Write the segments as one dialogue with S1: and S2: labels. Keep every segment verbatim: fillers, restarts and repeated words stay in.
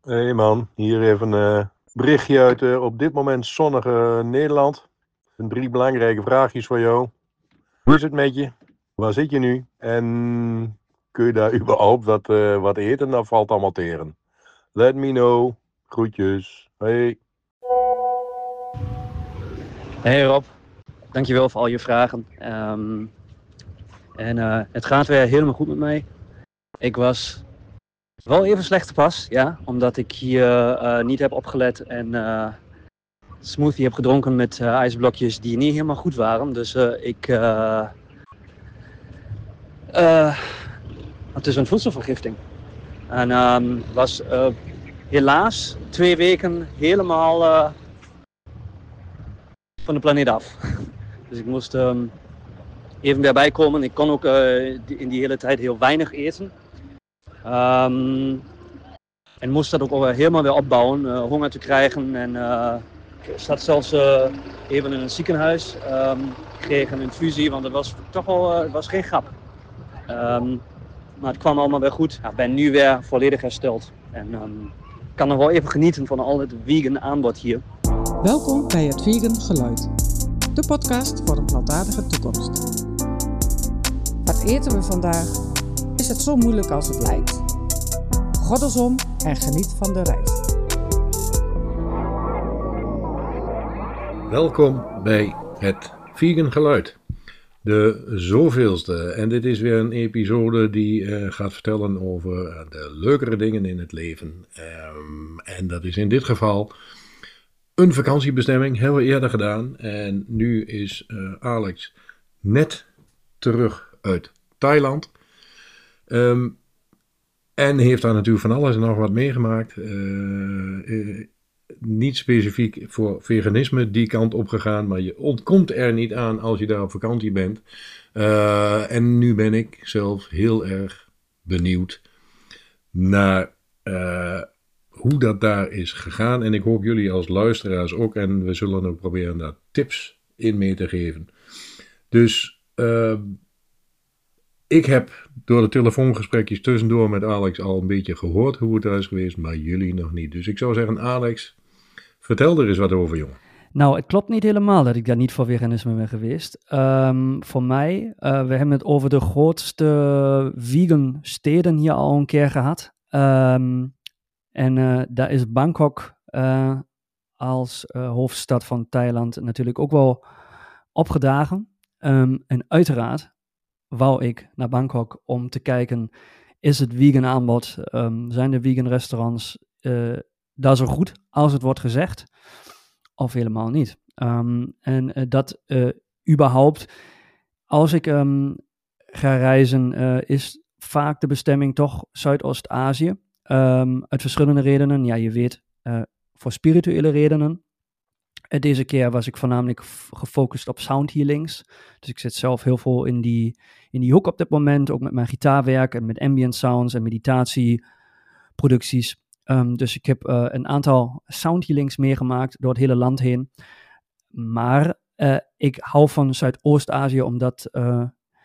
S1: Hey man, hier even een uh, berichtje uit uh, op dit moment zonnige uh, Nederland. En drie belangrijke vraagjes voor jou. Hoe is het met je? Waar zit je nu? En kun je daar überhaupt wat, uh, wat eten? Dat valt allemaal tegen. Let me know. Groetjes. Hey.
S2: Hey Rob, dankjewel voor al je vragen. Um, en uh, het gaat weer helemaal goed met mij. Ik was wel even slecht te pas, ja, omdat ik hier uh, niet heb opgelet en uh, smoothie heb gedronken met uh, ijsblokjes die niet helemaal goed waren. Dus uh, ik... Uh, uh, het is een voedselvergifting. En um, was uh, helaas twee weken helemaal uh, van de planeet af. Dus ik moest um, even weer bijkomen. Ik kon ook uh, in die hele tijd heel weinig eten. Um, en moest dat ook alweer helemaal weer opbouwen, uh, honger te krijgen. En uh, ik zat zelfs uh, even in een ziekenhuis. Um, kreeg een infusie, want het was toch wel uh, het was geen grap. Um, maar het kwam allemaal weer goed. Ik ja, ben nu weer volledig hersteld. En um, kan nog wel even genieten van al het vegan aanbod hier.
S3: Welkom bij het Vegan Geluid. De podcast voor een plantaardige toekomst. Wat eten we vandaag? Is het zo moeilijk als het lijkt? Goddelsom en geniet van de reis.
S4: Welkom bij het Vegan Geluid. De zoveelste. En dit is weer een episode die uh, gaat vertellen over uh, de leukere dingen in het leven. Um, en dat is in dit geval een vakantiebestemming. Hebben we eerder gedaan. En nu is uh, Alex net terug uit Thailand. Um, en heeft daar natuurlijk van alles en nog wat meegemaakt. Uh, uh, niet specifiek voor veganisme die kant op gegaan. Maar je ontkomt er niet aan als je daar op vakantie bent. Uh, en nu ben ik zelf heel erg benieuwd naar uh, hoe dat daar is gegaan. En ik hoop jullie als luisteraars ook. En we zullen ook proberen daar tips in mee te geven. Dus uh, ik heb door de telefoongesprekjes tussendoor met Alex al een beetje gehoord hoe het daar is geweest. Maar jullie nog niet. Dus ik zou zeggen, Alex, vertel er eens wat over, jongen.
S2: Nou, het klopt niet helemaal dat ik daar niet voor veganisme ben geweest. Um, voor mij, uh, we hebben het over de grootste vegan steden hier al een keer gehad. Um, en uh, daar is Bangkok uh, als uh, hoofdstad van Thailand natuurlijk ook wel opgedagen. Um, en uiteraard wou ik naar Bangkok om te kijken, is het vegan aanbod, um, zijn de vegan restaurants uh, daar zo goed als het wordt gezegd? Of helemaal niet. Um, en uh, dat uh, überhaupt, als ik um, ga reizen, uh, is vaak de bestemming toch Zuidoost-Azië. Um, uit verschillende redenen. Ja, je weet, uh, voor spirituele redenen. Uh, deze keer was ik voornamelijk f- gefocust op sound healings. Dus ik zit zelf heel veel in die, in die hoek op dit moment. Ook met mijn gitaarwerk en met ambient sounds en meditatieproducties. Um, dus ik heb uh, een aantal sound healings meegemaakt door het hele land heen. Maar uh, ik hou van Zuidoost-Azië omdat uh,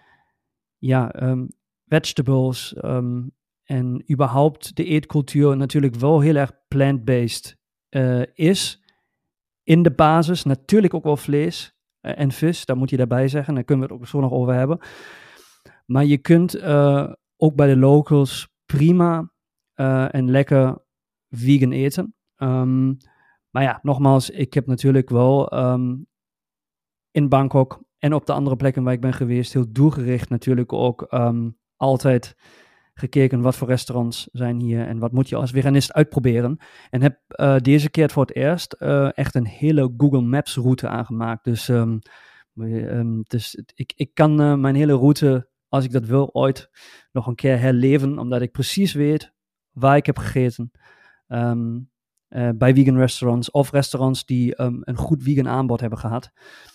S2: ja, um, vegetables um, en überhaupt de eetcultuur natuurlijk wel heel erg plant-based uh, is. In de basis natuurlijk ook wel vlees uh, en vis, dat moet je daarbij zeggen. Daar kunnen we het ook zo nog over hebben. Maar je kunt uh, ook bij de locals prima uh, en lekker vegan eten. Um, maar ja, nogmaals, ik heb natuurlijk wel um, in Bangkok en op de andere plekken waar ik ben geweest, heel doelgericht natuurlijk ook um, altijd gekeken wat voor restaurants zijn hier en wat moet je als veganist uitproberen. En heb uh, deze keer voor het eerst uh, echt een hele Google Maps route aangemaakt. Dus, um, um, dus ik, ik kan uh, mijn hele route, als ik dat wil, ooit nog een keer herleven, omdat ik precies weet waar ik heb gegeten. Um, uh, bij vegan restaurants of restaurants die um, een goed vegan aanbod hebben gehad.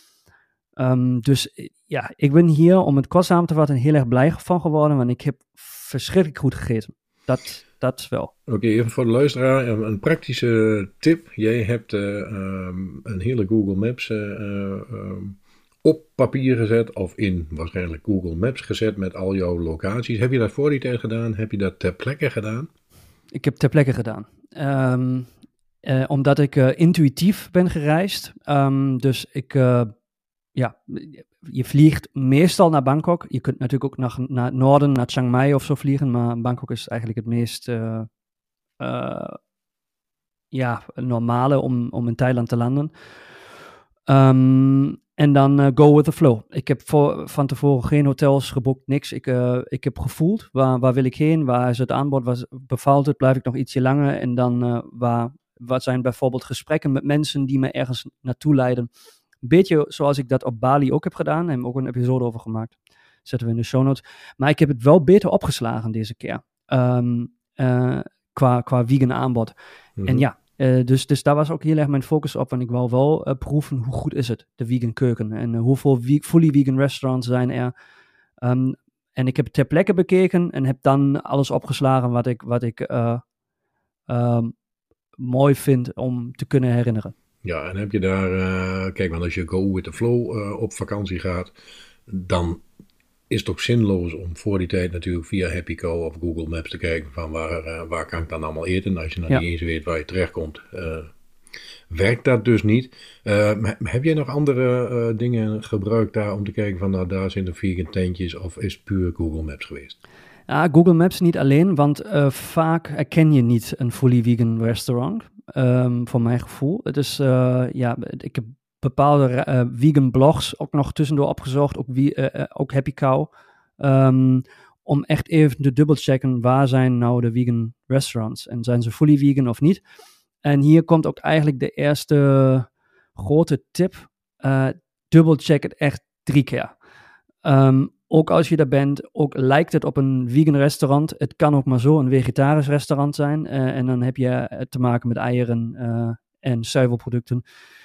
S2: Um, dus ja, ik ben hier, om het kort samen te vatten, heel erg blij van geworden, want ik heb verschrikkelijk goed gegeten. Dat, dat wel.
S4: Oké, okay, even voor de luisteraar, een praktische tip. Jij hebt uh, um, een hele Google Maps uh, um, op papier gezet, of in waarschijnlijk Google Maps gezet met al jouw locaties. Heb je dat voor die tijd gedaan? Heb je dat ter plekke gedaan?
S2: ik heb ter plekke gedaan. Um, uh, omdat ik uh, intuïtief ben gereisd. Um, dus ik, uh, ja, je vliegt meestal naar Bangkok. Je kunt natuurlijk ook naar, naar het noorden, naar Chiang Mai of zo vliegen. Maar Bangkok is eigenlijk het meest uh, uh, ja, normale om, om in Thailand te landen. Um, en dan uh, go with the flow. Ik heb voor, van tevoren geen hotels geboekt, niks. Ik, uh, ik heb gevoeld, waar, waar wil ik heen? Waar is het aanbod? Waar bevalt het? Blijf ik nog ietsje langer? En dan uh, waar, wat zijn bijvoorbeeld gesprekken met mensen die me ergens naartoe leiden? Een beetje zoals ik dat op Bali ook heb gedaan. Daar hebben we ook een episode over gemaakt. Zetten we in de show notes. Maar ik heb het wel beter opgeslagen deze keer. Um, uh, qua, qua vegan aanbod. Mm-hmm. En ja, Uh, dus, dus daar was ook heel erg mijn focus op. En ik wou wel uh, proeven hoe goed is het, de vegan keuken. En uh, hoeveel we- fully vegan restaurants zijn er. Um, en ik heb het ter plekke bekeken. En heb dan alles opgeslagen wat ik, wat ik uh, um, mooi vind om te kunnen herinneren.
S4: Ja, en heb je daar... Uh, kijk, want als je go with the flow uh, op vakantie gaat... dan is het ook zinloos om voor die tijd natuurlijk via HappyCo of Google Maps te kijken van waar, uh, waar kan ik dan allemaal eten. Als je nou ja. niet eens weet waar je terechtkomt, uh, werkt dat dus niet. Uh, heb jij nog andere uh, dingen gebruikt daar om te kijken van nou daar zijn de vegan tentjes of is het puur Google Maps geweest?
S2: Ja, Google Maps niet alleen, want uh, vaak herken je niet een fully vegan restaurant, um, voor mijn gevoel. Het is, uh, ja, ik heb bepaalde uh, vegan blogs ook nog tussendoor opgezocht, ook, wie, uh, uh, ook Happy Cow, um, om echt even te dubbelchecken waar zijn nou de vegan restaurants en zijn ze fully vegan of niet. En hier komt ook eigenlijk de eerste grote tip, uh, dubbelcheck het echt drie keer. Um, ook als je daar bent, ook lijkt het op een vegan restaurant, het kan ook maar zo een vegetarisch restaurant zijn uh, en dan heb je te maken met eieren uh, en zuivelproducten.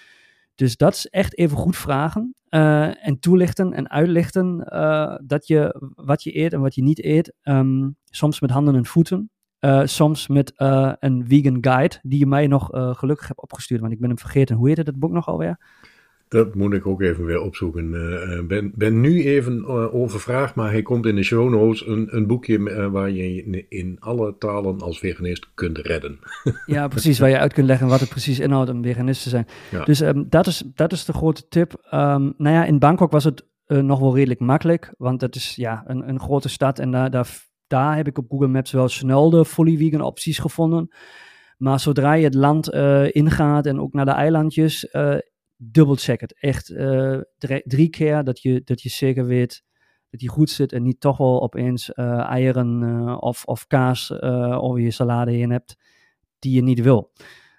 S2: Dus dat is echt even goed vragen uh, en toelichten en uitlichten uh, dat je, wat je eet en wat je niet eet. Um, soms met handen en voeten. Uh, soms met uh, een vegan guide die je mij nog uh, gelukkig hebt opgestuurd. Want ik ben hem vergeten. Hoe heette dat boek nog alweer?
S4: Dat moet ik ook Ik weer opzoeken. Ik uh, ben, ben nu even uh, overvraagd, maar hij komt in de show notes. Een, een boekje uh, waar je in, in alle talen als veganist kunt redden.
S2: Ja, precies. Waar je uit kunt leggen wat het precies inhoudt om veganist te zijn. Ja. Dus um, dat, is, dat is de grote tip. Um, nou ja, in Bangkok was het uh, nog wel redelijk makkelijk. Want dat is ja, een, een grote stad. En daar, daar, daar heb ik op Google Maps wel snel de fully vegan opties gevonden. Maar zodra je het land uh, ingaat en ook naar de eilandjes... Uh, dubbelcheck het. Echt uh, drie, drie keer dat je, dat je zeker weet dat die goed zit en niet toch wel opeens uh, eieren uh, of, of kaas uh, over je salade heen hebt die je niet wil.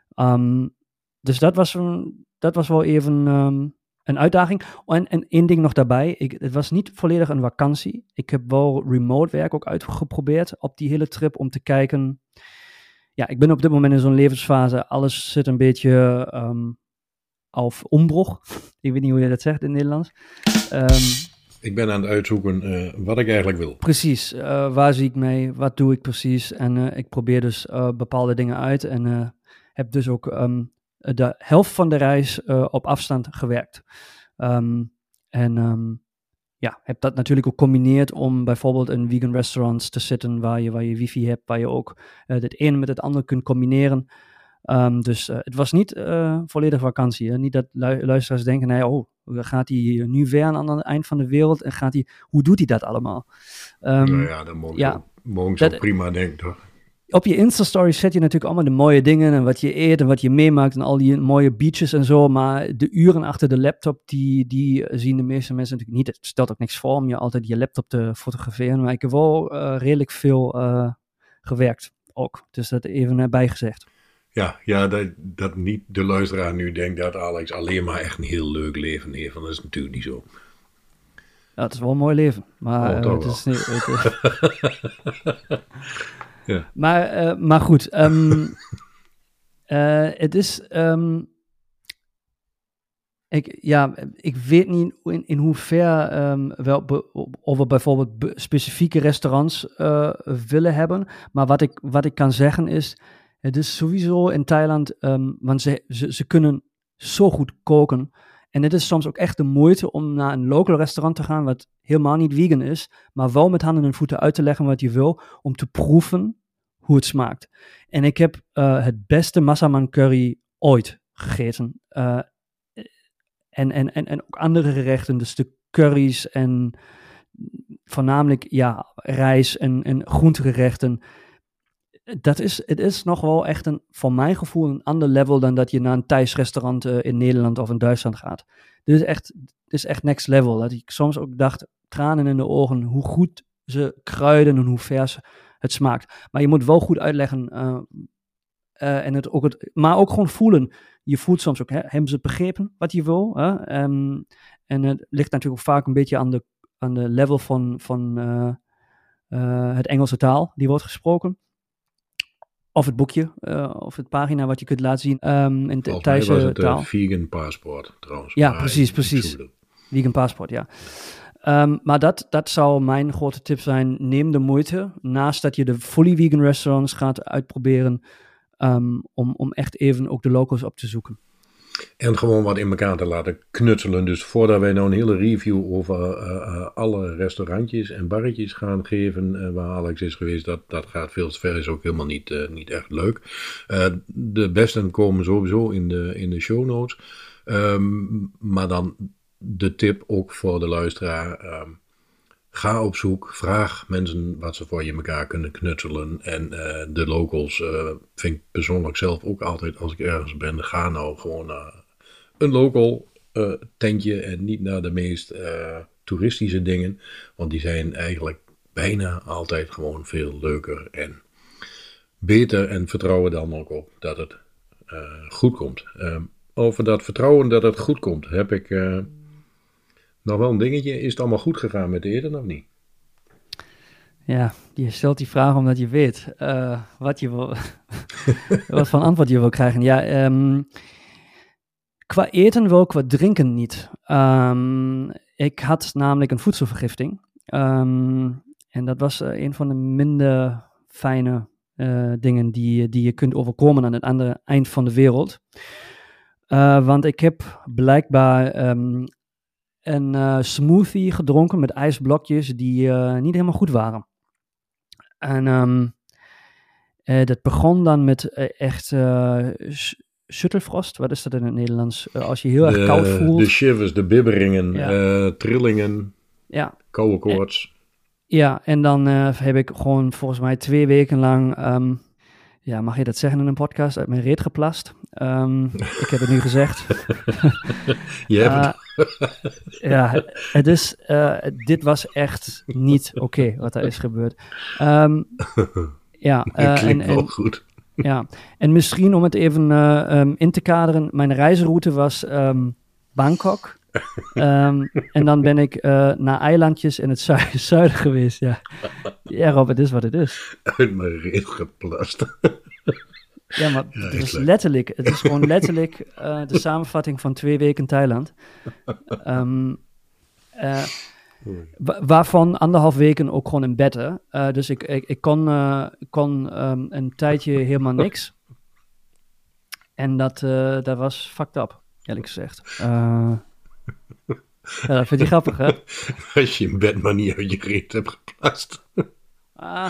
S2: Um, dus dat was, een, dat was wel even um, een uitdaging. En, en één ding nog daarbij, ik, het was niet volledig een vakantie. Ik heb wel remote werk ook uitgeprobeerd op die hele trip om te kijken. Ja, ik ben op dit moment in zo'n levensfase, alles zit een beetje... Um, Of ombroeg. Ik weet niet hoe je dat zegt in het Nederlands. Um,
S4: ik ben aan het uitzoeken uh, wat ik eigenlijk wil.
S2: Precies. Uh, waar zie ik mee? Wat doe ik precies? En uh, ik probeer dus uh, bepaalde dingen uit. En uh, heb dus ook um, de helft van de reis uh, op afstand gewerkt. Um, en um, ja, heb dat natuurlijk ook gecombineerd om bijvoorbeeld in vegan restaurants te zitten waar je, waar je wifi hebt, waar je ook uh, het ene met het andere kunt combineren. Um, dus uh, het was niet uh, volledig vakantie. Hè? Niet dat lu- luisteraars denken, nee, oh, gaat hij nu weer aan het eind van de wereld en gaat hij, hoe doet hij dat allemaal? Um,
S4: nou ja, dat mogen ja, ze zo prima denken, toch?
S2: Op je Insta-stories zet je natuurlijk allemaal de mooie dingen en wat je eet en wat je meemaakt en al die mooie beaches en zo, maar de uren achter de laptop, die, die zien de meeste mensen natuurlijk niet. Het stelt ook niks voor om je altijd je laptop te fotograferen, maar ik heb wel uh, redelijk veel uh, gewerkt ook. Dus dat even uh, bijgezegd.
S4: Ja, ja dat, dat niet de luisteraar nu denkt dat Alex alleen maar echt een heel leuk leven heeft. Want dat is natuurlijk niet zo.
S2: Ja, het is wel een mooi leven. Maar oh, uh, het is niet... Het is... ja. maar, uh, maar goed. Um, uh, het is... Um, ik, ja, ik weet niet in, in hoever um, wel be, of we bijvoorbeeld be, specifieke restaurants uh, willen hebben. Maar wat ik, wat ik kan zeggen is... Het is sowieso in Thailand, um, want ze, ze, ze kunnen zo goed koken. En het is soms ook echt de moeite om naar een local restaurant te gaan, wat helemaal niet vegan is, maar wel met handen en voeten uit te leggen wat je wil, om te proeven hoe het smaakt. En ik heb uh, het beste massaman curry ooit gegeten. Uh, en, en, en, en ook andere gerechten, dus de curry's en voornamelijk ja, rijst en, en groentegerechten. Dat is, het is nog wel echt een, voor mijn gevoel, een ander level dan dat je naar een Thais restaurant uh, in Nederland of in Duitsland gaat. Dit is echt, dit is echt next level. Dat ik soms ook dacht, tranen in de ogen, hoe goed ze kruiden en hoe vers het smaakt. Maar je moet wel goed uitleggen, uh, uh, en het ook het, maar ook gewoon voelen. Je voelt soms ook, hè, hebben ze begrepen wat je wil? Hè? Um, en het ligt natuurlijk ook vaak een beetje aan de, aan de level van, van uh, uh, het Engelse taal die wordt gesproken. Of het boekje, uh, of het pagina wat je kunt laten zien um, in de Thaise taal.
S4: Volgens mij was het uh, vegan paspoort trouwens.
S2: Ja, precies, precies. Vegan paspoort, ja. Um, maar dat, dat zou mijn grote tip zijn. Neem de moeite, naast dat je de fully vegan restaurants gaat uitproberen, um, om, om echt even ook de locals op te zoeken.
S4: En gewoon wat in elkaar te laten knutselen. Dus voordat wij nou een hele review over uh, uh, alle restaurantjes en barretjes gaan geven, uh, waar Alex is geweest, dat, dat gaat veel te ver, is ook helemaal niet, uh, niet echt leuk. Uh, de besten komen sowieso in de, in de show notes. Um, maar dan de tip ook voor de luisteraar. Um, ga op zoek, vraag mensen wat ze voor je elkaar kunnen knutselen. En uh, de locals uh, vind ik persoonlijk zelf ook altijd, als ik ergens ben, ga nou gewoon naar een local uh, tentje en niet naar de meest uh, toeristische dingen. Want die zijn eigenlijk bijna altijd gewoon veel leuker en beter en vertrouwen dan ook op dat het uh, goed komt. Uh, over dat vertrouwen dat het goed komt heb ik uh, nog wel een dingetje. Is het allemaal goed gegaan met eten of niet?
S2: Ja, je stelt die vraag omdat je weet uh, wat je wil, wat voor antwoord je wil krijgen. Ja, um, qua eten wel, qua drinken niet. Um, ik had namelijk een voedselvergifting. Um, en dat was uh, een van de minder fijne uh, dingen die, die je kunt overkomen aan het andere eind van de wereld. Uh, want ik heb blijkbaar um, een uh, smoothie gedronken met ijsblokjes die uh, niet helemaal goed waren. En um, uh, dat begon dan met uh, echt uh, schuttelfrost. Wat is dat in het Nederlands? Uh, als je heel
S4: de,
S2: erg koud voelt.
S4: De shivers, de bibberingen,
S2: ja.
S4: uh, trillingen,
S2: ja.
S4: koude koorts.
S2: Ja, en dan uh, heb ik gewoon volgens mij twee weken lang, um, ja, mag je dat zeggen in een podcast, uit mijn reet geplast. Um, ik heb het nu gezegd.
S4: Je hebt
S2: uh,
S4: het.
S2: Ja, het is, uh, dit was echt niet oké okay, wat er is gebeurd. Um, ja, uh,
S4: dat klinkt
S2: en,
S4: wel
S2: en,
S4: goed.
S2: Ja, en misschien om het even uh, um, in te kaderen, mijn reisroute was um, Bangkok. Um, en dan ben ik uh, naar eilandjes in het zu- zuiden geweest, ja. Ja, Rob, het is wat het is.
S4: Uit mijn reet geplast.
S2: Ja, maar
S4: ja,
S2: het is
S4: leuk.
S2: letterlijk, het is gewoon letterlijk uh, de samenvatting van twee weken Thailand. Um, uh, wa- waarvan anderhalf weken ook gewoon in bed, hè. Uh, dus ik, ik, ik kon, uh, kon um, een tijdje helemaal niks. En dat, uh, dat was fucked up, eerlijk gezegd. Uh, ja, dat vind je grappig, hè?
S4: Als je in bed maar niet uit je reet hebt geplast.
S2: Ah,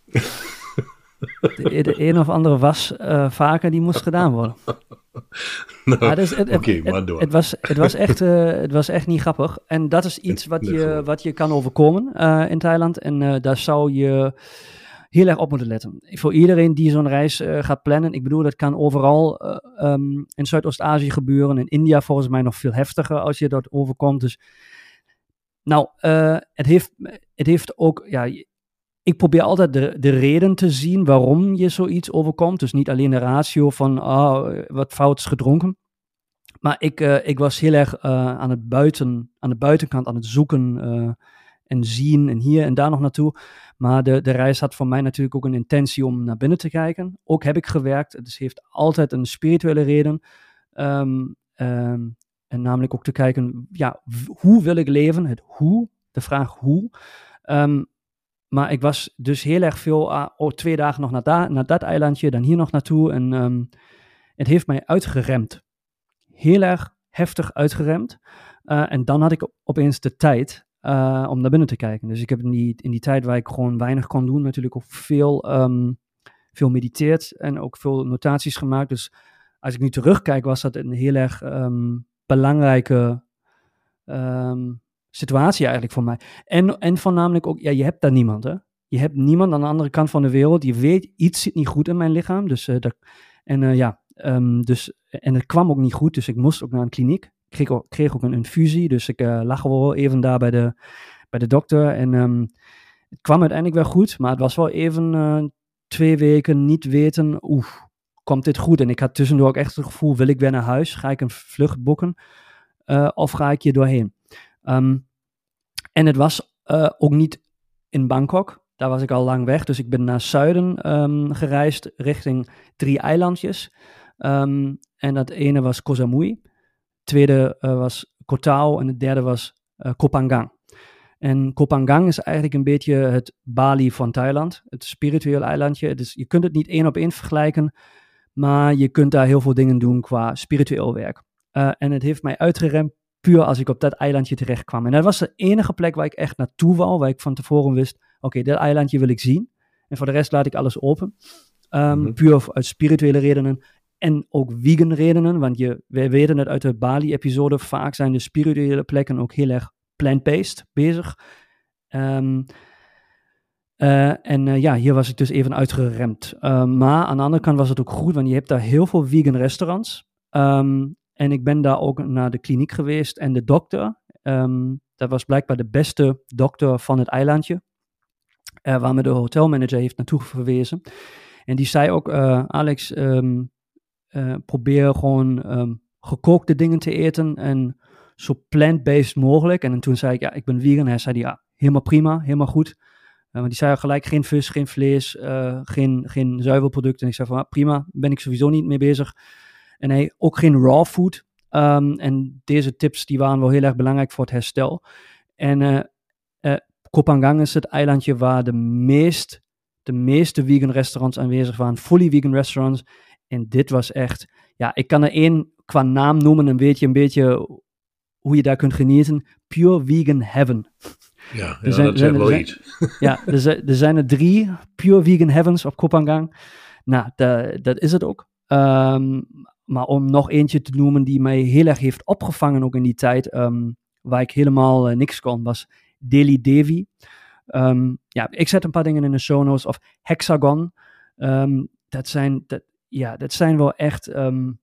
S2: de, de een of andere was uh, vaker, die moest gedaan worden.
S4: Nou,
S2: ah, dus
S4: Oké, okay, maar door.
S2: Het was, het, was echt, uh, het was echt niet grappig. En dat is iets wat je, wat je kan overkomen uh, in Thailand. En uh, daar zou je heel erg op moeten letten. Voor iedereen die zo'n reis uh, gaat plannen. Ik bedoel, dat kan overal uh, um, in Zuidoost-Azië gebeuren. In India volgens mij nog veel heftiger als je dat overkomt. Dus, nou, uh, het, heeft, het heeft ook... Ja, ik probeer altijd de, de reden te zien waarom je zoiets overkomt. Dus niet alleen de ratio van oh, wat fout is gedronken. Maar ik, uh, ik was heel erg uh, aan, het buiten, aan de buitenkant aan het zoeken uh, en zien en hier en daar nog naartoe. Maar de, de reis had voor mij natuurlijk ook een intentie om naar binnen te kijken. Ook heb ik gewerkt. Het dus heeft altijd een spirituele reden. Um, um, en namelijk ook te kijken, ja, w- hoe wil ik leven? Het hoe, de vraag hoe. Um, Maar ik was dus heel erg veel, uh, oh, twee dagen nog naar, da- naar dat eilandje, dan hier nog naartoe. En um, het heeft mij uitgeremd. Heel erg heftig uitgeremd. Uh, en dan had ik opeens de tijd uh, om naar binnen te kijken. Dus ik heb in die, in die tijd waar ik gewoon weinig kon doen, natuurlijk ook veel um, veel mediteerd en ook veel notaties gemaakt. Dus als ik nu terugkijk, was dat een heel erg um, belangrijke um, situatie eigenlijk voor mij. En, en voornamelijk ook, ja, je hebt daar niemand, hè. Je hebt niemand aan de andere kant van de wereld. Je weet, iets zit niet goed in mijn lichaam. Dus, uh, dat, en uh, ja, um, dus, en het kwam ook niet goed. Dus ik moest ook naar een kliniek. Ik kreeg ook, kreeg ook een infusie. Dus ik uh, lag wel even daar bij de, bij de dokter. En um, het kwam uiteindelijk wel goed. Maar het was wel even uh, twee weken niet weten, oeh, komt dit goed? En ik had tussendoor ook echt het gevoel, wil ik weer naar huis? Ga ik een vlucht boeken? Uh, of ga ik hier doorheen? Um, en het was uh, ook niet in Bangkok. Daar was ik al lang weg, dus ik ben naar zuiden um, gereisd, richting drie eilandjes. Um, en dat ene was Koh Samui, het tweede uh, was Koh Tao en het derde was uh, Koh Phangan. En Koh Phangan is eigenlijk een beetje het Bali van Thailand, het spirituele eilandje. Het is, je kunt het niet één op één vergelijken, maar je kunt daar heel veel dingen doen qua spiritueel werk. Uh, en het heeft mij uitgeremd puur als ik op dat eilandje terecht kwam. En dat was de enige plek waar ik echt naartoe wou, waar ik van tevoren wist, oké, okay, dat eilandje wil ik zien. En voor de rest laat ik alles open. Um, mm-hmm. Puur uit spirituele redenen en ook vegan redenen, want je, wij weten het uit de Bali-episode, vaak zijn de spirituele plekken ook heel erg plant-based bezig. Um, uh, en uh, ja, hier was ik dus even uitgeremd. Uh, maar aan de andere kant was het ook goed, want je hebt daar heel veel vegan restaurants. Um, En ik ben daar ook naar de kliniek geweest en de dokter, um, dat was blijkbaar de beste dokter van het eilandje, uh, waar me de hotelmanager heeft naartoe verwezen. En die zei ook, uh, Alex, um, uh, probeer gewoon um, gekookte dingen te eten en zo plant-based mogelijk. En toen zei ik, ja, ik ben vegan. Hij zei, ja, helemaal prima, helemaal goed. Uh, maar die zei gelijk, geen vis, geen vlees, uh, geen, geen zuivelproducten. En ik zei van, ah, prima, ben ik sowieso niet mee bezig. En hij ook geen raw food. Um, en deze tips die waren wel heel erg belangrijk voor het herstel. En uh, uh, Koh Phangan is het eilandje waar de, meest, de meeste vegan restaurants aanwezig waren. Fully vegan restaurants. En dit was echt, ja, ik kan er één qua naam noemen. En weet je een beetje hoe je daar kunt genieten. Pure vegan heaven.
S4: Ja, ja zijn, dat zegt wel
S2: zijn,
S4: iets.
S2: Ja, er zijn, er zijn er drie pure vegan heavens op Koh Phangan. Nou, da, dat is het ook. Um, maar om nog eentje te noemen die mij heel erg heeft opgevangen ook in die tijd, um, waar ik helemaal uh, niks kon, was Delhi Devi. Um, ja, ik zet een paar dingen in de show notes. Of Hexagon. Um, dat, zijn, dat, ja, dat zijn wel echt um,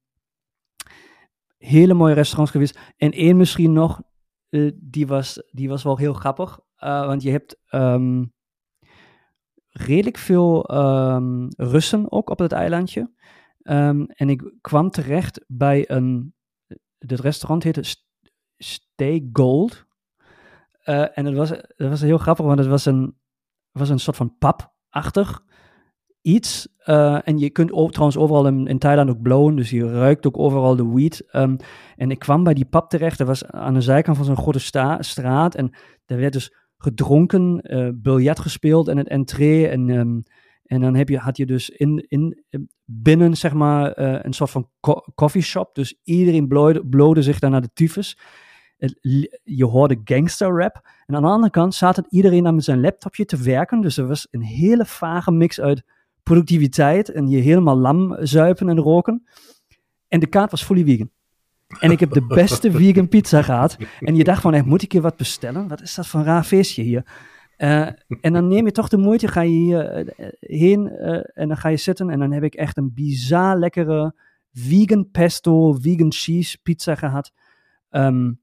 S2: hele mooie restaurants geweest. En één misschien nog, uh, die, was, die was wel heel grappig. Uh, want je hebt um, redelijk veel um, Russen ook op het eilandje. Um, en ik kwam terecht bij een, het restaurant heette Stay Gold. Uh, en het was, het was heel grappig, want het was een, was een soort van pub-achtig iets. Uh, en je kunt ook, trouwens overal in, in Thailand ook blowen, dus je ruikt ook overal de weed. Um, en ik kwam bij die pub terecht, dat was aan de zijkant van zo'n grote sta- straat. En daar werd dus gedronken, uh, biljet gespeeld en het entree en... Um, En dan heb je, had je dus in, in, binnen, zeg maar, uh, een soort van co- coffeeshop. Dus iedereen blode, blode zich daar naar de tyfus. Het, je hoorde gangster rap. En aan de andere kant zat het iedereen dan met zijn laptopje te werken. Dus er was een hele vage mix uit productiviteit en je helemaal lam zuipen en roken. En de kaart was fully vegan. En ik heb de beste vegan pizza gehad. En je dacht van, hey, moet ik hier wat bestellen? Wat is dat voor een raar feestje hier? Uh, en dan neem je toch de moeite, ga je hier uh, heen uh, en dan ga je zitten. En dan heb ik echt een bizar lekkere vegan pesto, vegan cheese pizza gehad. Um,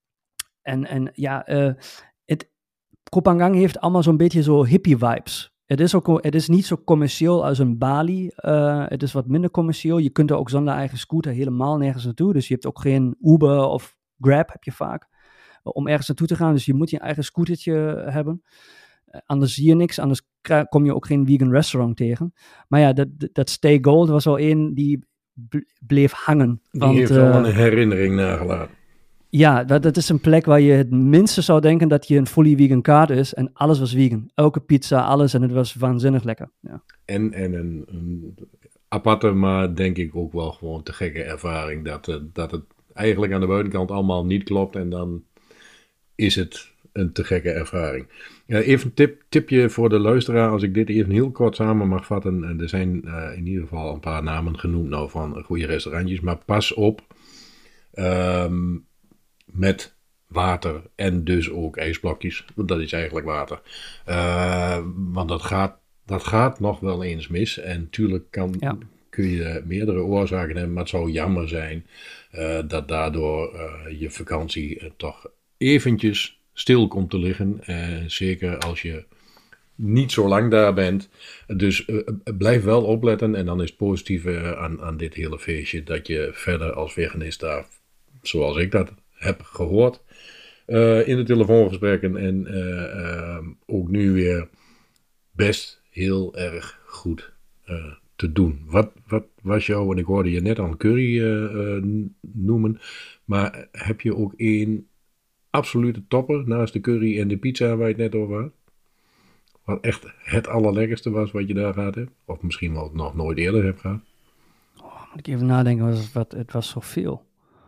S2: en, en ja, uh, het, Koh Phangan heeft allemaal zo'n beetje zo hippie vibes. Het is, ook, het is niet zo commercieel als een Bali. Uh, het is wat minder commercieel. Je kunt er ook zonder eigen scooter helemaal nergens naartoe. Dus je hebt ook geen Uber of Grab, heb je vaak. Om ergens naartoe te gaan, dus je moet je eigen scootertje hebben. Uh, anders zie je niks, anders kri- kom je ook geen vegan restaurant tegen. Maar ja, dat, dat Stay Gold was wel één die bleef hangen.
S4: Die
S2: want,
S4: heeft
S2: uh,
S4: wel een herinnering nagelaten.
S2: Ja, dat, dat is een plek waar je het minste zou denken dat je een fully vegan kaart is. En alles was vegan. Elke pizza, alles. En het was waanzinnig lekker. Ja.
S4: En, en een, een aparte, maar denk ik ook wel gewoon te gekke ervaring. Dat, uh, dat het eigenlijk aan de buitenkant allemaal niet klopt. En dan is het een te gekke ervaring. Uh, even een tip, tipje voor de luisteraar, als ik dit even heel kort samen mag vatten. Er zijn uh, in ieder geval een paar namen genoemd nou van goede restaurantjes, maar pas op um, met water en dus ook ijsblokjes. Dat is eigenlijk water. Uh, want dat gaat, dat gaat nog wel eens mis. En natuurlijk kan, ja. kun je meerdere oorzaken hebben, maar het zou jammer zijn uh, dat daardoor uh, je vakantie uh, toch eventjes stil komt te liggen. Uh, zeker als je niet zo lang daar bent. Dus uh, blijf wel opletten. En dan is het positieve uh, aan, aan dit hele feestje dat je verder als veganist daar, zoals ik dat heb gehoord, Uh, in de telefoongesprekken en uh, uh, ook nu weer best heel erg goed uh, te doen. Wat, wat was jou, en ik hoorde je net al curry uh, uh, noemen, maar heb je ook één absolute topper naast de curry en de pizza waar je het net over had? Wat echt het allerlekkerste was wat je daar gehad hebt? Of misschien wel nog nooit eerder hebt gehad?
S2: Oh, moet ik even nadenken, was, wat, het was zoveel.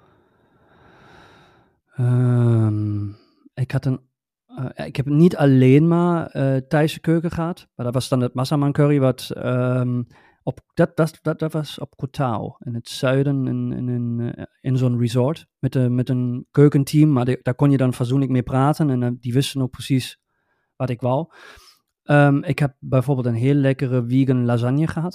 S2: Um, ik had een, uh, ik heb niet alleen maar uh, Thaise keuken gehad, maar dat was dan het Massaman curry, wat um, op, dat, dat, dat, dat was op Koh Tao, in het zuiden, in, in, in, in zo'n resort, met, uh, met een keukenteam, maar die, daar kon je dan fatsoenlijk mee praten en uh, die wisten ook precies wat ik wou. Um, ik heb bijvoorbeeld een heel lekkere vegan lasagne gehad.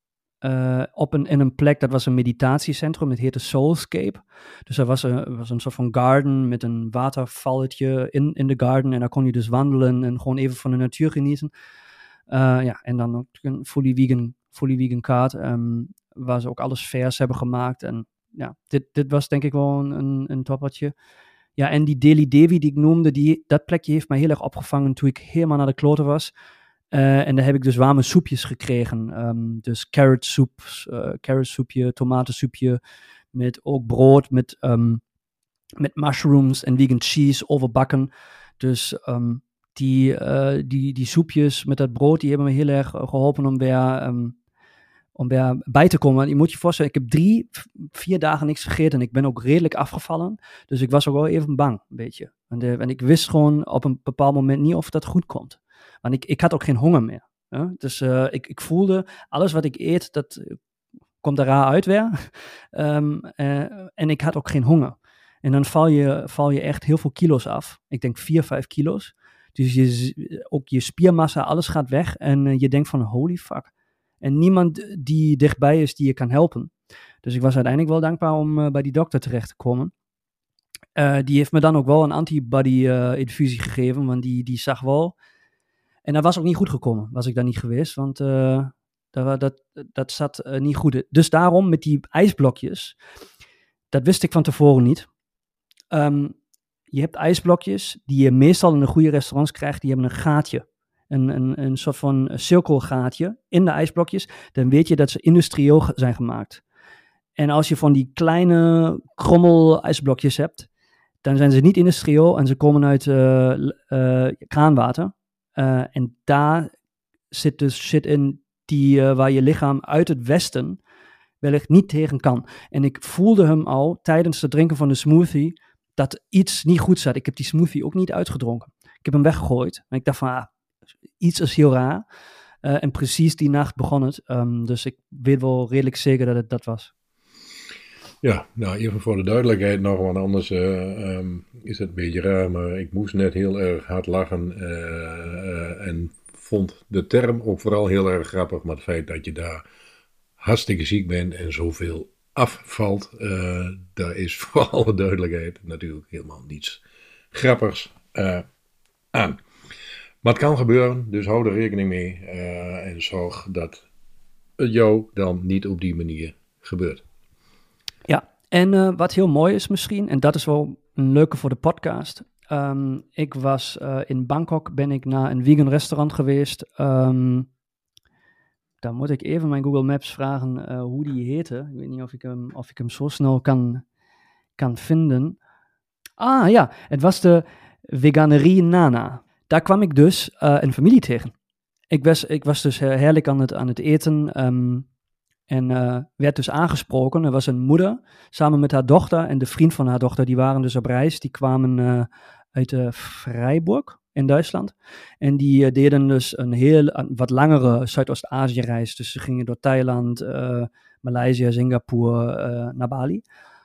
S2: Uh, op een, in een plek, dat was een meditatiecentrum, het heette Soulscape. Dus er was een, was een soort van garden met een watervalletje in, in de garden en daar kon je dus wandelen en gewoon even van de natuur genieten. Uh, ja, en dan ook een fully vegan, fully vegan kaart, um, waar ze ook alles vers hebben gemaakt. En ja, dit, dit was denk ik wel een, een, een toppertje. Ja, en die Delhi Devi die ik noemde, die, dat plekje heeft mij heel erg opgevangen toen ik helemaal naar de kloten was. Uh, en daar heb ik dus warme soepjes gekregen. Um, dus carrot soep, uh, carrot soepje, tomatensoepje, met ook brood, met, um, met mushrooms en vegan cheese overbakken. Dus um, die, uh, die, die soepjes met dat brood, die hebben me heel erg geholpen om weer, um, om weer bij te komen. Je moet je voorstellen, ik heb drie, vier dagen niks gegeten en ik ben ook redelijk afgevallen. Dus ik was ook wel even bang, een beetje. En, de, en ik wist gewoon op een bepaald moment niet of dat goed komt. Want ik, ik had ook geen honger meer. Ja? Dus uh, ik, ik voelde, alles wat ik eet, dat komt er raar uit weer. um, uh, en ik had ook geen honger. En dan val je, val je echt heel veel kilo's af. Ik denk vier, vijf kilo's. Dus je, ook je spiermassa, alles gaat weg. En uh, je denkt van, holy fuck. En niemand die dichtbij is die je kan helpen. Dus ik was uiteindelijk wel dankbaar om uh, bij die dokter terecht te komen. Uh, die heeft me dan ook wel een antibody-infusie uh, gegeven. Want die, die zag wel... En dat was ook niet goed gekomen, was ik daar niet geweest, want uh, dat, dat, dat zat uh, niet goed. Dus daarom met die ijsblokjes, dat wist ik van tevoren niet. Um, je hebt ijsblokjes die je meestal in de goede restaurants krijgt, die hebben een gaatje. Een, een, een soort van cirkelgaatje in de ijsblokjes. Dan weet je dat ze industrieel zijn gemaakt. En als je van die kleine krommel ijsblokjes hebt, dan zijn ze niet industrieel en ze komen uit uh, uh, kraanwater. Uh, en daar zit dus shit in die, uh, waar je lichaam uit het westen wellicht niet tegen kan. En ik voelde hem al tijdens het drinken van de smoothie dat iets niet goed zat. Ik heb die smoothie ook niet uitgedronken. Ik heb hem weggegooid. En ik dacht van, ah, iets is heel raar. Uh, en precies die nacht begon het. Um, dus ik weet wel redelijk zeker dat het dat was.
S4: Ja, nou even voor de duidelijkheid nog, want anders uh, um, is het een beetje raar, maar ik moest net heel erg hard lachen uh, uh, en vond de term ook vooral heel erg grappig, maar het feit dat je daar hartstikke ziek bent en zoveel afvalt, uh, daar is voor alle duidelijkheid natuurlijk helemaal niets grappigs uh, aan. Maar het kan gebeuren, dus hou er rekening mee uh, en zorg dat het jou dan niet op die manier gebeurt.
S2: Ja, en uh, wat heel mooi is misschien, en dat is wel een leuke voor de podcast. Um, ik was uh, in Bangkok, ben ik naar een vegan restaurant geweest. Um, daar moet ik even mijn Google Maps vragen uh, hoe die heette. Ik weet niet of ik hem, of ik hem zo snel kan, kan vinden. Ah ja, het was de Veganerie Nana. Daar kwam ik dus uh, een familie tegen. Ik was, ik was dus heerlijk aan het, aan het eten. Um, En uh, werd dus aangesproken. Er was een moeder samen met haar dochter en de vriend van haar dochter. Die waren dus op reis. Die kwamen uh, uit uh, Freiburg in Duitsland. En die uh, deden dus een heel uh, wat langere Zuidoost-Azië-reis. Dus ze gingen door Thailand, uh, Maleisië, Singapore uh, naar Bali.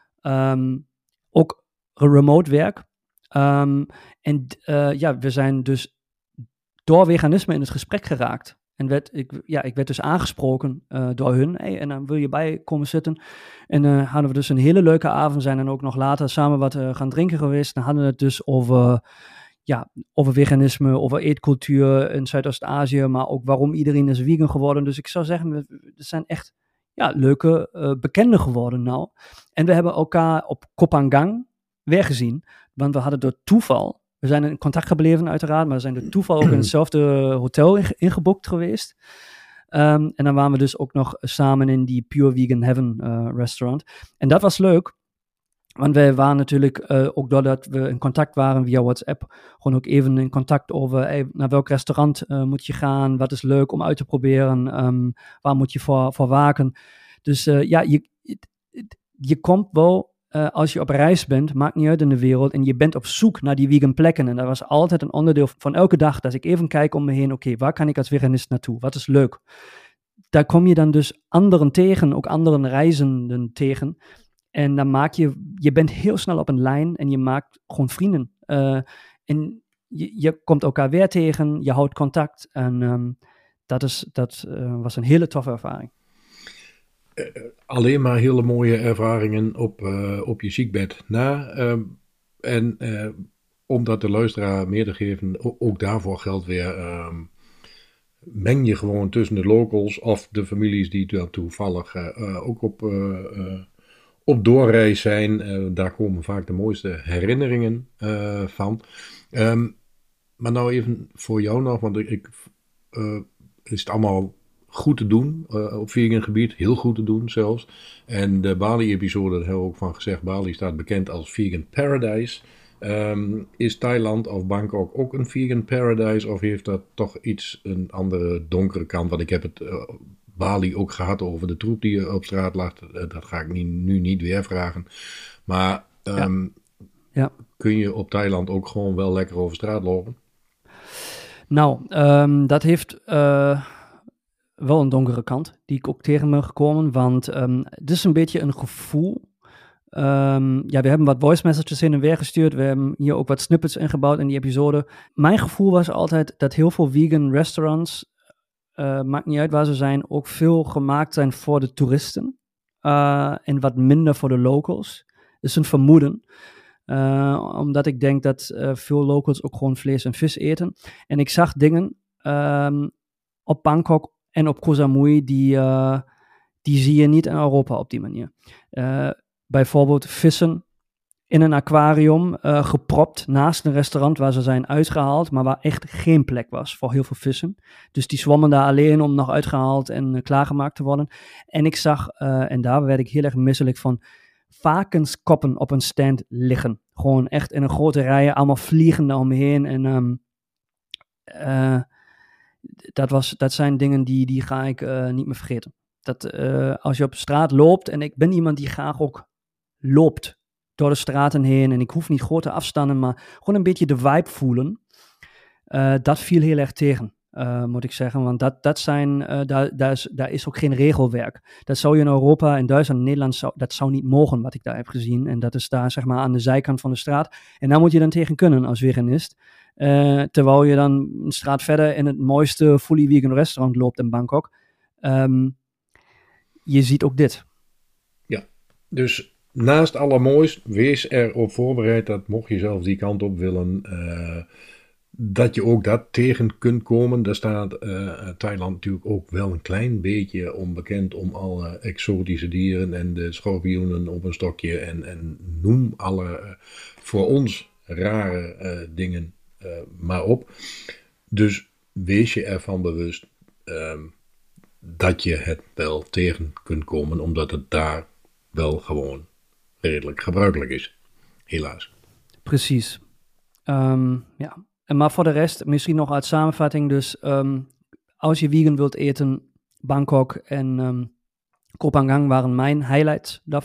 S2: Um, ook remote werk. Um, en uh, ja, we zijn dus door veganisme in het gesprek geraakt. En werd, ik, ja, ik werd dus aangesproken uh, door hun. Hey, en dan wil je bij komen zitten. En dan uh, hadden we dus een hele leuke avond. Zijn en ook nog later samen wat uh, gaan drinken geweest. Dan hadden we het dus over, ja, over veganisme, over eetcultuur in Zuidoost-Azië. Maar ook waarom iedereen is vegan geworden. Dus ik zou zeggen, we, we zijn echt ja, leuke uh, bekenden geworden nou. En we hebben elkaar op Koh Phangan weer gezien. Want we hadden door toeval... We zijn in contact gebleven uiteraard, maar we zijn door toeval ook in hetzelfde hotel ingeboekt geweest. Um, en dan waren we dus ook nog samen in die Pure Vegan Heaven uh, restaurant. En dat was leuk, want wij waren natuurlijk, uh, ook doordat we in contact waren via WhatsApp, gewoon ook even in contact over hey, naar welk restaurant uh, moet je gaan, wat is leuk om uit te proberen, um, waar moet je voor, voor waken. Dus uh, ja, je, je komt wel... Uh, als je op reis bent, maakt niet uit in de wereld, en je bent op zoek naar die vegan plekken. En dat was altijd een onderdeel van elke dag, dat ik even kijk om me heen, oké, okay, waar kan ik als veganist naartoe? Wat is leuk? Daar kom je dan dus anderen tegen, ook anderen reizenden tegen. En dan maak je, je bent heel snel op een lijn en je maakt gewoon vrienden. Uh, en je, je komt elkaar weer tegen, je houdt contact. En um, dat, is, dat uh, was een hele toffe ervaring.
S4: Uh, alleen maar hele mooie ervaringen op, uh, op je ziekbed na. Uh, en uh, om dat de luisteraar meer te geven, ook, ook daarvoor geldt weer... Uh, meng je gewoon tussen de locals of de families die dan toevallig uh, uh, ook op, uh, uh, op doorreis zijn. Uh, daar komen vaak de mooiste herinneringen uh, van. Um, maar nou even voor jou nog, want ik, uh, is het allemaal... goed te doen uh, op vegan gebied, heel goed te doen zelfs. En de Bali-episode, daar hebben we ook van gezegd, Bali staat bekend als vegan paradise. Um, is Thailand of Bangkok ook een vegan paradise, of heeft dat toch iets een andere donkere kant? Want ik heb het uh, Bali ook gehad over de troep die op straat lag. Uh, dat ga ik niet, nu niet weer vragen. Maar um, ja. Ja. kun je op Thailand ook gewoon wel lekker over straat lopen?
S2: Nou, um, dat heeft... Uh... wel een donkere kant, die ik ook tegen ben gekomen, want um, het is een beetje een gevoel. Um, ja, we hebben wat voice messages heen en weer gestuurd, we hebben hier ook wat snippets ingebouwd in die episode. Mijn gevoel was altijd dat heel veel vegan restaurants, uh, maakt niet uit waar ze zijn, ook veel gemaakt zijn voor de toeristen uh, en wat minder voor de locals. Dat is een vermoeden. Uh, omdat ik denk dat uh, veel locals ook gewoon vlees en vis eten. En ik zag dingen um, op Bangkok en op Koh Samui, die, uh, die zie je niet in Europa op die manier. Uh, bijvoorbeeld vissen in een aquarium, uh, gepropt naast een restaurant waar ze zijn uitgehaald, maar waar echt geen plek was voor heel veel vissen. Dus die zwommen daar alleen om nog uitgehaald en uh, klaargemaakt te worden. En ik zag, uh, en daar werd ik heel erg misselijk van, varkenskoppen op een stand liggen. Gewoon echt in een grote rij, allemaal vliegen daar omheen. En um, uh, dat, was, dat zijn dingen die, die ga ik uh, niet meer vergeten. Dat uh, als je op straat loopt, en ik ben iemand die graag ook loopt door de straten heen, en ik hoef niet grote afstanden, maar gewoon een beetje de vibe voelen. Uh, dat viel heel erg tegen, uh, moet ik zeggen. Want dat, dat zijn, uh, daar, daar, is, daar is ook geen regelwerk. Dat zou je in Europa, in Duitsland, in Nederland, zou, dat zou niet mogen, wat ik daar heb gezien. En dat is daar, zeg maar, aan de zijkant van de straat. En daar moet je dan tegen kunnen als veganist. Uh, terwijl je dan een straat verder in het mooiste fully vegan restaurant loopt in Bangkok. Um, je ziet ook dit.
S4: Ja, dus naast allermoois, wees erop voorbereid dat mocht je zelf die kant op willen, uh, dat je ook dat tegen kunt komen. Daar staat uh, Thailand natuurlijk ook wel een klein beetje onbekend om alle exotische dieren en de schorpioenen op een stokje en, en noem alle uh, voor ons rare uh, dingen uh, maar op. Dus wees je ervan bewust uh, dat je het wel tegen kunt komen, omdat het daar wel gewoon redelijk gebruikelijk is. Helaas.
S2: Precies. Um, ja. En maar voor de rest, misschien nog als samenvatting. Dus um, als je vegan wilt eten, Bangkok en um, Koh Phangan waren mijn highlights daarvoor.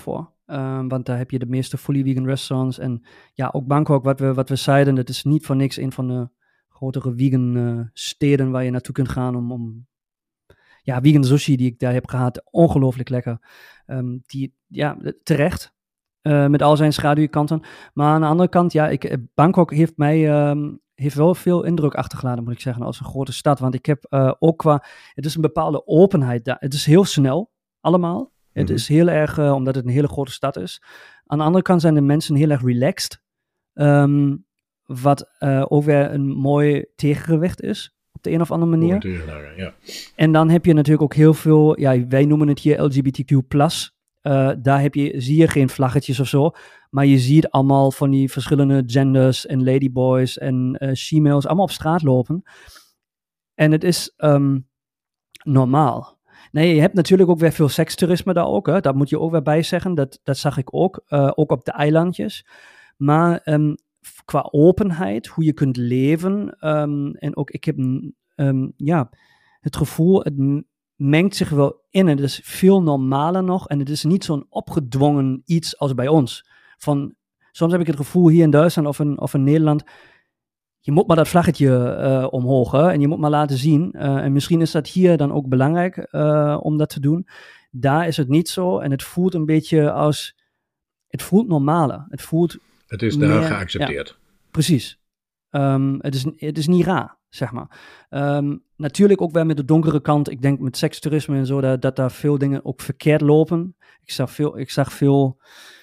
S2: Um, want daar heb je de meeste fully vegan restaurants. En ja, ook Bangkok, wat we, wat we zeiden, dat is niet voor niks een van de grotere vegan uh, steden waar je naartoe kunt gaan om, om ja, vegan sushi die ik daar heb gehad, ongelooflijk lekker. Um, die, ja, terecht. Uh, met al zijn schaduwkanten. Maar aan de andere kant, ja, ik, Bangkok heeft mij um, heeft wel veel indruk achtergelaten, moet ik zeggen, als een grote stad. Want ik heb uh, ook qua, het is een bepaalde openheid daar. Het is heel snel, allemaal. Mm-hmm. Het is heel erg, uh, omdat het een hele grote stad is. Aan de andere kant zijn de mensen heel erg relaxed. Um, wat uh, ook weer een mooi tegengewicht is. Op de een of andere manier.
S4: Tegenhanger, ja.
S2: En dan heb je natuurlijk ook heel veel, ja, wij noemen het hier L G B T Q plus. Uh, daar heb je, zie je geen vlaggetjes of zo. Maar je ziet allemaal van die verschillende genders en ladyboys en uh, she-males allemaal op straat lopen. En het is um, normaal. Nee, je hebt natuurlijk ook weer veel sekstoerisme daar ook. Hè. Dat moet je ook weer bij zeggen. Dat, dat zag ik ook. Uh, ook op de eilandjes. Maar um, qua openheid, hoe je kunt leven. Um, en ook, ik heb um, ja, het gevoel, het mengt zich wel in. Het is veel normaler nog. En het is niet zo'n opgedwongen iets als bij ons. Van, soms heb ik het gevoel hier in Duitsland of in, of in Nederland. Je moet maar dat vlaggetje uh, omhoog. Hè? En je moet maar laten zien. Uh, en misschien is dat hier dan ook belangrijk uh, om dat te doen. Daar is het niet zo. En het voelt een beetje als... Het voelt normaler. Het voelt...
S4: Het is daar meer, geaccepteerd.
S2: Ja, precies. Um, het, is, het is niet raar, zeg maar. Um, natuurlijk ook wel met de donkere kant. Ik denk met sekstoerisme en zo, dat, dat daar veel dingen ook verkeerd lopen. Ik zag veel, ik zag veel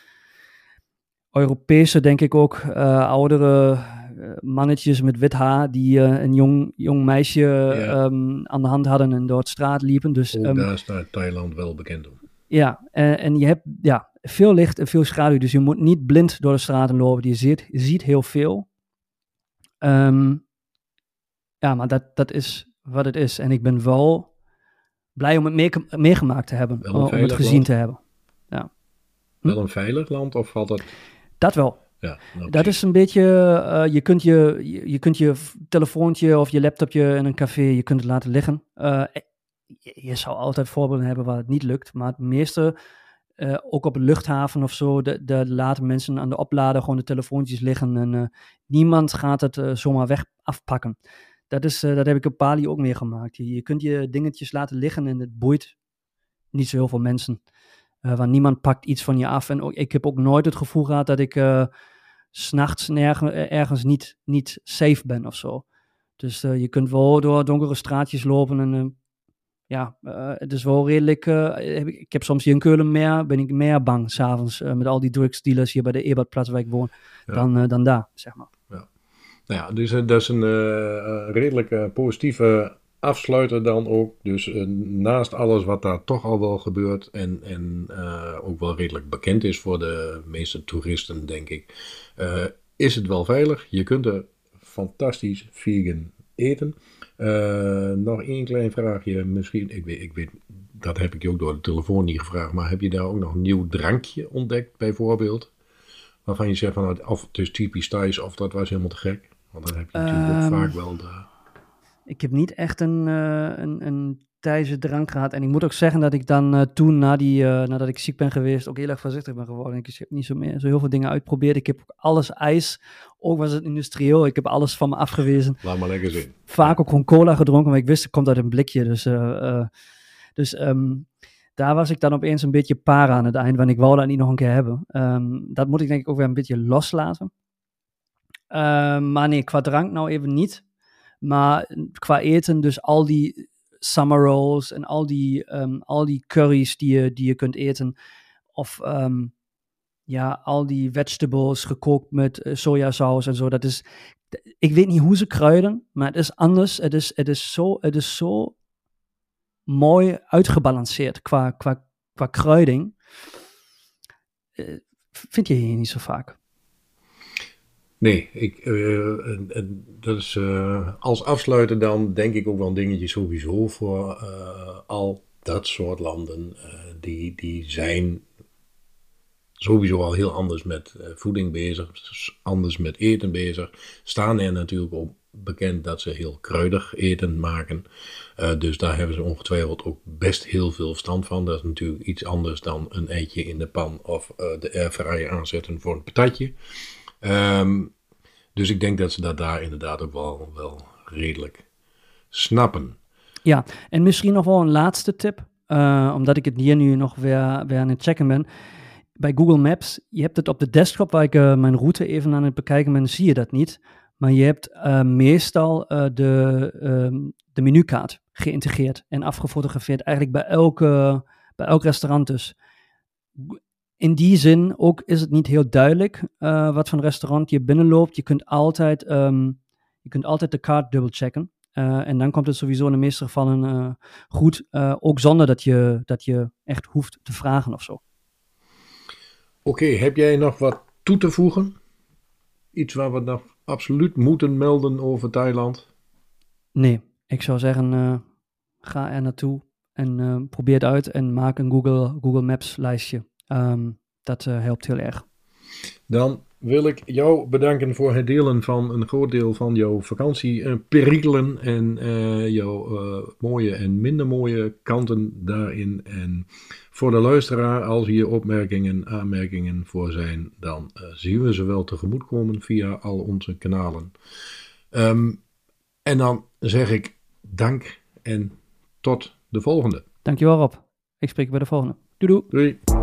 S2: Europese, denk ik ook, uh, oudere uh, mannetjes met wit haar die uh, een jong, jong meisje ja. um, aan de hand hadden en door de straat liepen. Dus,
S4: ook
S2: um,
S4: daar staat Thailand wel bekend om.
S2: Ja, en, en je hebt ja, veel licht en veel schaduw, dus je moet niet blind door de straten lopen. Je ziet, je ziet heel veel. Um, ja, maar dat, dat is wat het is. En ik ben wel blij om het mee, meegemaakt te hebben, om het gezien
S4: land.
S2: te hebben. Ja. Hm?
S4: Wel een veilig land of valt dat...
S2: Dat wel.
S4: Ja, nou,
S2: dat is een beetje, uh, je, kunt je, je, je kunt je telefoontje of je laptopje in een café, je kunt het laten liggen. Uh, je, je zou altijd voorbeelden hebben waar het niet lukt, maar het meeste, uh, ook op een luchthaven of zo, de, de laten mensen aan de oplader gewoon de telefoontjes liggen en uh, niemand gaat het uh, zomaar weg afpakken. Dat, is, uh, dat heb ik op Bali ook meegemaakt. Je, je kunt je dingetjes laten liggen en het boeit niet zo heel veel mensen. Uh, want niemand pakt iets van je af. En ook, ik heb ook nooit het gevoel gehad dat ik uh, 's nachts nergens, ergens niet, niet safe ben of zo. Dus uh, je kunt wel door donkere straatjes lopen. En uh, ja, uh, het is wel redelijk... Uh, heb ik, ik heb soms hier in Keulen meer, ben ik meer bang s'avonds uh, met al die drugsdealers hier bij de Ebertplatz waar ik woon, ja. dan, uh, dan daar, zeg maar.
S4: Ja, nou ja, dus uh, dat is een uh, redelijk uh, positieve... afsluiten dan ook, dus uh, naast alles wat daar toch al wel gebeurt en, en uh, ook wel redelijk bekend is voor de meeste toeristen, denk ik, uh, is het wel veilig. Je kunt er fantastisch vegan eten. Uh, nog één klein vraagje, misschien, ik weet, ik weet, dat heb ik je ook door de telefoon niet gevraagd, maar heb je daar ook nog een nieuw drankje ontdekt, bijvoorbeeld? Waarvan je zegt van, of het is typisch Thais, of dat was helemaal te gek? Want dan heb je natuurlijk um... ook vaak wel de...
S2: Ik heb niet echt een, uh, een, een Thaise drank gehad. En ik moet ook zeggen dat ik dan uh, toen, na die, uh, nadat ik ziek ben geweest, ook heel erg voorzichtig ben geworden. Ik heb niet zo, meer, zo heel veel dingen uitgeprobeerd. Ik heb alles ijs, ook was het industrieel. Ik heb alles van me afgewezen.
S4: Laat maar lekker zien.
S2: Vaak ook gewoon cola gedronken, maar ik wist het komt uit een blikje. Dus, uh, uh, dus um, daar was ik dan opeens een beetje para aan het eind. Want ik wou dat niet nog een keer hebben. Um, dat moet ik denk ik ook weer een beetje loslaten. Uh, maar nee, qua drank nou even niet. Maar qua eten, dus al die summer rolls en al die, um, al die curries die je, die je kunt eten. Of um, ja, al die vegetables gekookt met uh, sojasaus en zo. Dat is, ik weet niet hoe ze kruiden, maar het is anders. Het is, het is, zo, het is zo mooi uitgebalanceerd qua, qua, qua kruiding. Uh, vind je hier niet zo vaak.
S4: Nee, ik, uh, en, en dat is uh, als afsluiter dan denk ik ook wel een dingetje sowieso voor uh, al dat soort landen. Uh, die, die zijn sowieso al heel anders met uh, voeding bezig, anders met eten bezig. Staan er natuurlijk op bekend dat ze heel kruidig eten maken. Uh, dus daar hebben ze ongetwijfeld ook best heel veel verstand van. Dat is natuurlijk iets anders dan een eitje in de pan of uh, de airfryer aanzetten voor een patatje. Um, dus ik denk dat ze dat daar inderdaad ook wel, wel redelijk snappen.
S2: Ja, en misschien nog wel een laatste tip. Uh, omdat ik het hier nu nog weer, weer aan het checken ben. Bij Google Maps, je hebt het op de desktop waar ik uh, mijn route even aan het bekijken ben, zie je dat niet. Maar je hebt uh, meestal uh, de, uh, de menukaart geïntegreerd en afgefotografeerd. Eigenlijk bij, elke, bij elk restaurant dus. In die zin ook is het niet heel duidelijk uh, wat voor een restaurant je binnenloopt. Je kunt altijd, um, je kunt altijd de kaart dubbelchecken. Uh, en dan komt het sowieso in de meeste gevallen uh, goed. Uh, ook zonder dat je, dat je echt hoeft te vragen of zo.
S4: Oké, okay, heb jij nog wat toe te voegen? Iets waar we nog absoluut moeten melden over Thailand?
S2: Nee, ik zou zeggen, uh, ga er naartoe en uh, probeer het uit en maak een Google, Google Maps lijstje. Um, dat uh, helpt heel erg.
S4: Dan wil ik jou bedanken voor het delen van een groot deel van jouw vakantieperikelen en uh, jouw uh, mooie en minder mooie kanten daarin. En voor de luisteraar, als hier opmerkingen, aanmerkingen voor zijn, dan uh, zien we ze wel tegemoetkomen via al onze kanalen. Um, en dan zeg ik dank en tot de volgende.
S2: Dankjewel Rob. Ik spreek bij de volgende. Doei doei.
S4: Doei.